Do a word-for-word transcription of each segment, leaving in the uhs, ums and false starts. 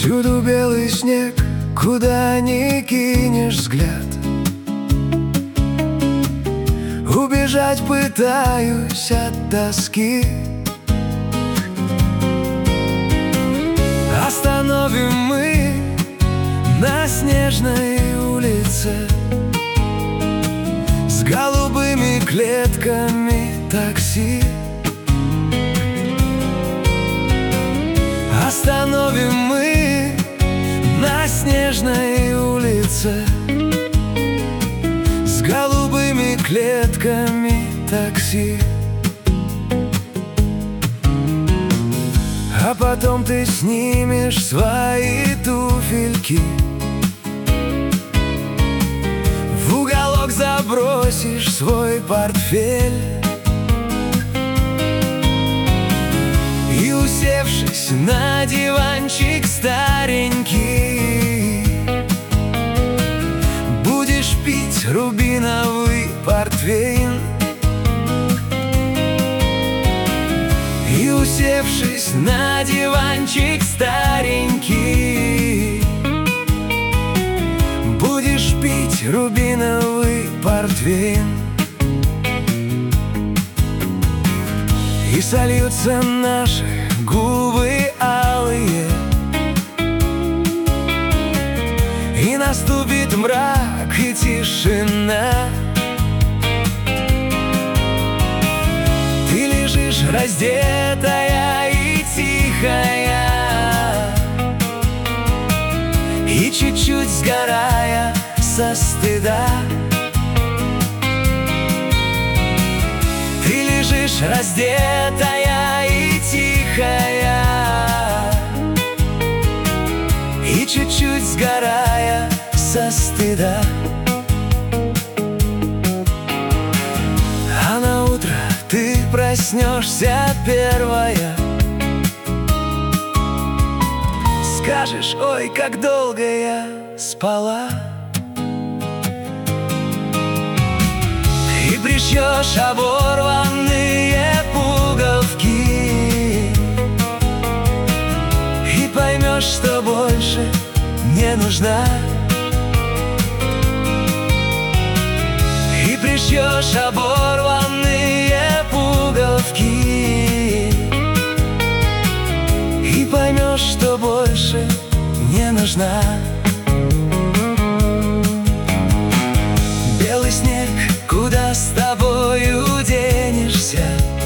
Всюду белый снег, куда ни кинешь взгляд. Убежать пытаюсь от тоски. Остановим мы на снежной улице с голубыми клетками такси. Остановим мы на снежной улице с голубыми клетками такси. А потом ты снимешь свои туфельки, в уголок забросишь свой портфель и, усевшись на диванчик старенький, будешь пить рубиновый портвейн. И, усевшись на диванчик старенький, будешь пить рубиновый портвейн. И сольются наши губы алые, и наступит мрак и тишина. Ты лежишь раздетая и тихая, и чуть-чуть сгорая со стыда. Ты лежишь раздетая и тихая, и чуть-чуть сгорая со стыда. А на утро ты проснешься первая, скажешь: ой, как долго я спала. И пришьешь оборванные пуговки, и поймешь, что больше не нужна. И пришьешь оборванные пуговки, и поймешь, что больше не нужна. Белый снег, куда с тобою денешься?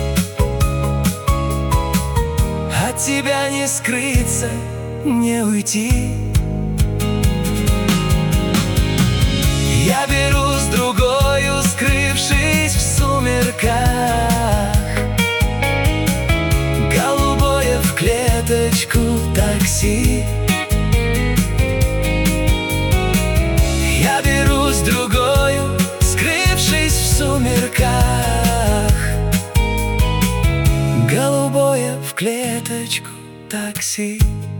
От тебя не скрыться, не уйти. Я беру с другою, скрывшись в сумерках, голубое в клеточку такси. Я беру с другою, скрывшись в сумерках, голубое в клеточку такси.